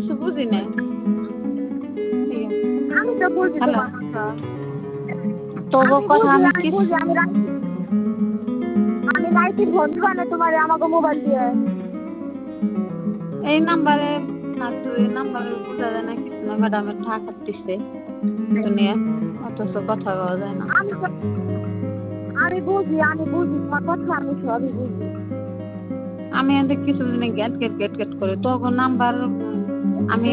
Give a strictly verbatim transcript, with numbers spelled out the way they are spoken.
কিছু বুঝি না। আমি তো বুঝি হ্যালো, তোমার কথা। তবু আমি কথা বুঝি আমি আমি কিছু বুঝি আমি রাখি আমি রাইতি ফোন দিবা না তোমার আমাকে মোবাইল দিয়ে। এই নাম্বারে না তো এই নাম্বারে বোঝা যায় না কিছু না, ম্যাডামের ঢাকা দিচ্ছে দুনিয়া, অথচ কথা বলা যায় না। আমি তো আমি বুঝি আমি বুঝি তোমার কথা আমি সবই বুঝি। আমি এদের কিছু দিনে গেট গেট গেট গেট করে তখন নাম্বার আমি